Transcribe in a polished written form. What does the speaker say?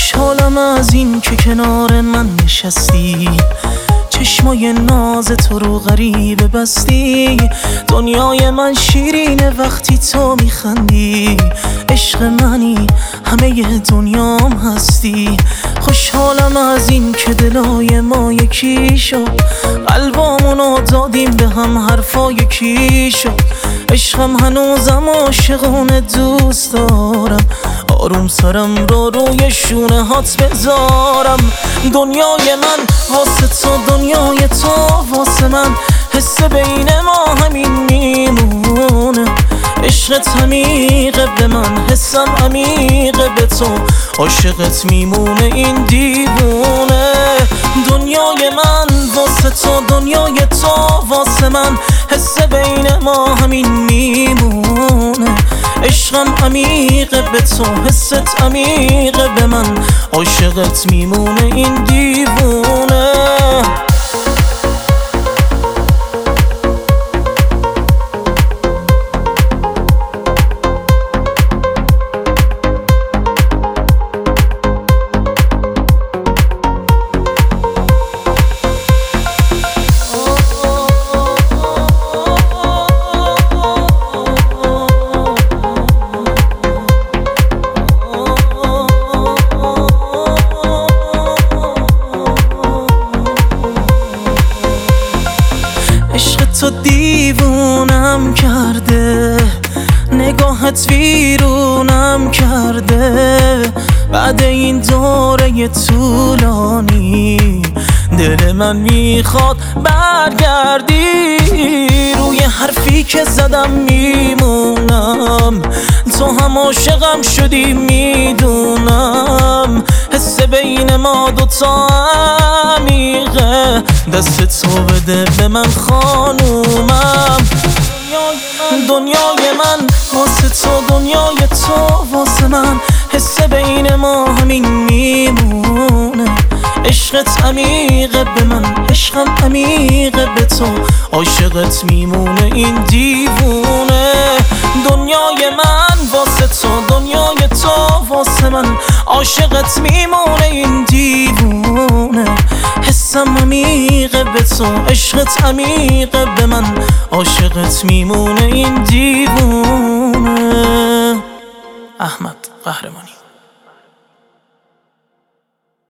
خوشحالم از این که کنار من نشستی، چشمای ناز تو رو غریبه بستی. دنیای من شیرینه وقتی تو میخندی، عشق منی همه دنیام هستی. خوشحالم از این که دلای ما یکی شد، قلبامونو دادیم به هم حرفا یکی شد. عشقم هنوزم عاشقونه دوست دارم، آروم سرم رو روی شونه هات بذارم. دنیای من واسه تو، دنیای تو واسه من، حس بین ما همین میمونه. عشقت عمیقه به من، حسم عمیقه به تو، عاشقت میمونه این دیوونه. دنیای من واسه تو، دنیای تو واسه من، حس بین ما همین میمونه. عشقم عمیقه به تو، حست عمیقه به من، عاشقت میمونه این دیوونه. تو دیوونم کرده، نگاهت ویرونم کرده. بعد این دوره طولانی دل من میخواد برگردی. روی حرفی که زدم میمونم، تو هم عاشقم شدی میدونم. حس بین ما دوتا عمیقه، دست تو بده به من خانومم. دنیای من واسه تو، دنیای تو واسه من، حس بین ما همین میمونه. عشقت عمیقه به من، عشقم عمیقه به تو، عاشقت میمونه این دیوونه. دنیای من واسه تو، دنیای تو واسه من، عاشقت میمونه این دیوونه. حسم عمیقه به تو، عشقت عمیقه به من، عاشقت میمونه این دیوونه. احمد قهرمانی.